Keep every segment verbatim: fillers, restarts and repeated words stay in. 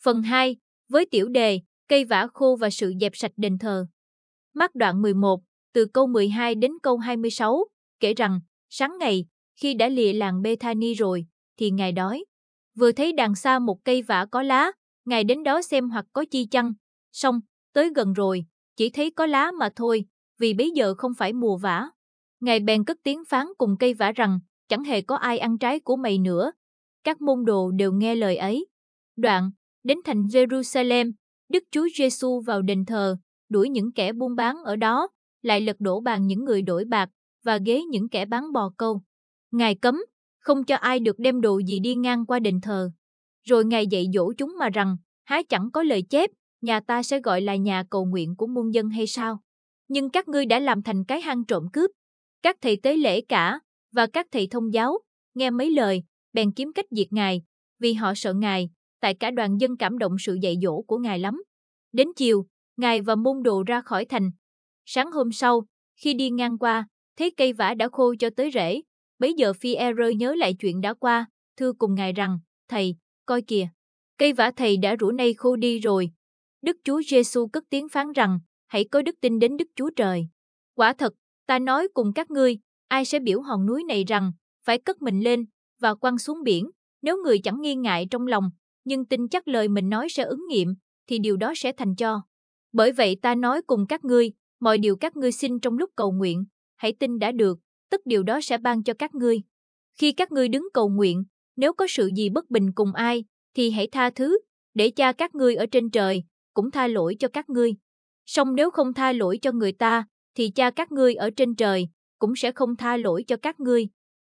Phần hai, với tiểu đề, cây vả khô và sự dẹp sạch đền thờ. Mác đoạn mười một, từ câu mười hai đến câu hai mươi sáu, kể rằng, sáng ngày, khi đã lìa làng Bethany rồi, thì Ngài đói. Vừa thấy đằng xa một cây vả có lá, Ngài đến đó xem hoặc có chi chăng. Xong, tới gần rồi, chỉ thấy có lá mà thôi, vì bấy giờ không phải mùa vả. Ngài bèn cất tiếng phán cùng cây vả rằng, chẳng hề có ai ăn trái của mày nữa. Các môn đồ đều nghe lời ấy. Đoạn, đến thành Jerusalem, Đức Chúa Giêsu vào đền thờ, đuổi những kẻ buôn bán ở đó, lại lật đổ bàn những người đổi bạc và ghế những kẻ bán bò câu. Ngài cấm, không cho ai được đem đồ gì đi ngang qua đền thờ. Rồi Ngài dạy dỗ chúng mà rằng, há chẳng có lời chép, nhà ta sẽ gọi là nhà cầu nguyện của muôn dân hay sao? Nhưng các ngươi đã làm thành cái hang trộm cướp. Các thầy tế lễ cả và các thầy thông giáo nghe mấy lời, bèn kiếm cách diệt Ngài, vì họ sợ Ngài, tại cả đoàn dân cảm động sự dạy dỗ của Ngài lắm. Đến chiều, Ngài và môn đồ ra khỏi thành. Sáng hôm sau, khi đi ngang qua, thấy cây vả đã khô cho tới rễ. Bấy giờ Phi-e-rơ nhớ lại chuyện đã qua, thưa cùng Ngài rằng, Thầy, coi kìa, cây vả Thầy đã rũ nay khô đi rồi. Đức Chúa Giêsu cất tiếng phán rằng, hãy có đức tin đến Đức Chúa Trời. Quả thật, ta nói cùng các ngươi, ai sẽ biểu hòn núi này rằng, phải cất mình lên và quăng xuống biển, nếu người chẳng nghi ngại trong lòng, nhưng tin chắc lời mình nói sẽ ứng nghiệm, thì điều đó sẽ thành cho. Bởi vậy ta nói cùng các ngươi, mọi điều các ngươi xin trong lúc cầu nguyện, hãy tin đã được, tức điều đó sẽ ban cho các ngươi. Khi các ngươi đứng cầu nguyện, nếu có sự gì bất bình cùng ai, thì hãy tha thứ, để Cha các ngươi ở trên trời cũng tha lỗi cho các ngươi. Song nếu không tha lỗi cho người ta, thì Cha các ngươi ở trên trời cũng sẽ không tha lỗi cho các ngươi.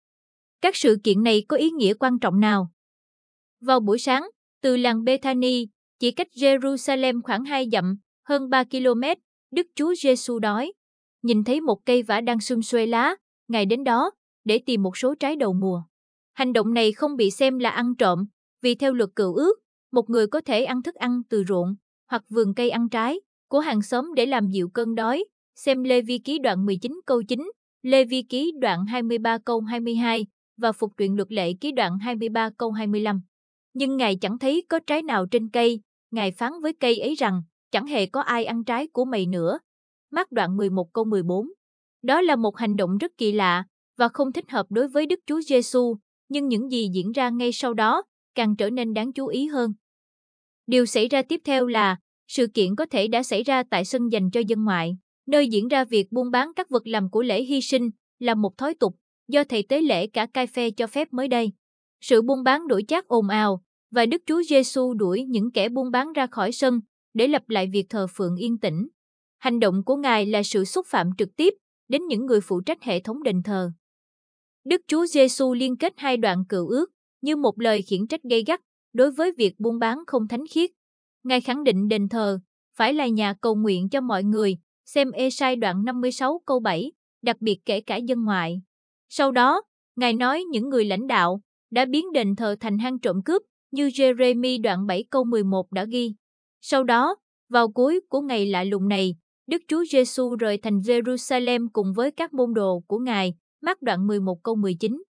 Các sự kiện này có ý nghĩa quan trọng nào? Vào buổi sáng, từ làng Bethany, chỉ cách Jerusalem khoảng hai dặm, hơn ba ki lô mét, Đức Chúa Giêsu đói. Nhìn thấy một cây vả đang sum xuê lá, Ngài đến đó để tìm một số trái đầu mùa. Hành động này không bị xem là ăn trộm, vì theo luật cựu ước, một người có thể ăn thức ăn từ ruộng hoặc vườn cây ăn trái của hàng xóm để làm dịu cơn đói. Xem Lê Vi Ký đoạn mười chín câu chín, Lê Vi Ký đoạn hai mươi ba câu hai mươi hai và Phục truyện Luật Lệ Ký đoạn hai mươi ba câu hai mươi lăm. Nhưng Ngài chẳng thấy có trái nào trên cây, Ngài phán với cây ấy rằng, chẳng hề có ai ăn trái của mày nữa. Mác đoạn mười một câu mười bốn. Đó là một hành động rất kỳ lạ và không thích hợp đối với Đức Chúa Giêsu, nhưng những gì diễn ra ngay sau đó càng trở nên đáng chú ý hơn. Điều xảy ra tiếp theo là, sự kiện có thể đã xảy ra tại sân dành cho dân ngoại, nơi diễn ra việc buôn bán các vật làm của lễ hy sinh, là một thói tục do thầy tế lễ cả Cai-phê cho phép mới đây. Sự buôn bán đổi chác ồn ào và Đức Chúa Giêsu đuổi những kẻ buôn bán ra khỏi sân để lập lại việc thờ phượng yên tĩnh. Hành động của Ngài là sự xúc phạm trực tiếp đến những người phụ trách hệ thống đền thờ. Đức Chúa Giêsu liên kết hai đoạn cựu ước như một lời khiển trách gay gắt đối với việc buôn bán không thánh khiết. Ngài khẳng định đền thờ phải là nhà cầu nguyện cho mọi người, xem Ê-sai đoạn năm mươi sáu câu bảy, đặc biệt kể cả dân ngoại. Sau đó, Ngài nói những người lãnh đạo đã biến đền thờ thành hang trộm cướp, như Giê-rê-mi đoạn bảy câu mười một đã ghi. Sau đó, vào cuối của ngày lạ lùng này, Đức Chúa Giêsu rời thành Jerusalem cùng với các môn đồ của Ngài, Mác đoạn mười một câu mười chín.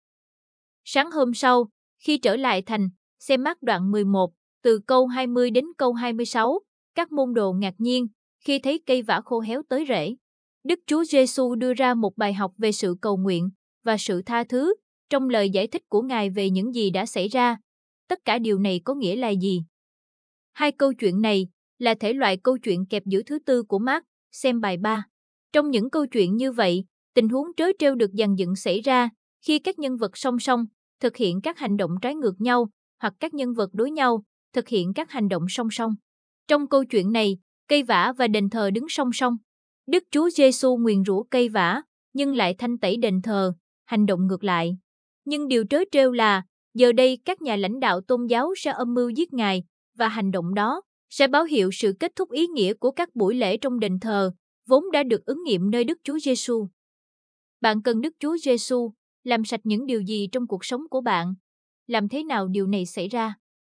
Sáng hôm sau, khi trở lại thành, xem Mác đoạn mười một, từ câu hai mươi đến câu hai mươi sáu, các môn đồ ngạc nhiên khi thấy cây vả khô héo tới rễ. Đức Chúa Giêsu đưa ra một bài học về sự cầu nguyện và sự tha thứ trong lời giải thích của Ngài về những gì đã xảy ra. Tất cả điều này có nghĩa là gì? Hai câu chuyện này là thể loại câu chuyện kẹp giữa thứ tư của Mác, xem bài ba. Trong những câu chuyện như vậy, tình huống trớ trêu được dàn dựng xảy ra khi các nhân vật song song thực hiện các hành động trái ngược nhau, hoặc các nhân vật đối nhau thực hiện các hành động song song. Trong câu chuyện này, cây vả và đền thờ đứng song song. Đức Chúa Giêsu nguyền rủa cây vả, nhưng lại thanh tẩy đền thờ, hành động ngược lại. Nhưng điều trớ trêu là, giờ đây các nhà lãnh đạo tôn giáo sẽ âm mưu giết Ngài, và hành động đó sẽ báo hiệu sự kết thúc ý nghĩa của các buổi lễ trong đền thờ, vốn đã được ứng nghiệm nơi Đức Chúa Giêsu. Bạn cần Đức Chúa Giêsu làm sạch những điều gì trong cuộc sống của bạn? Làm thế nào điều này xảy ra?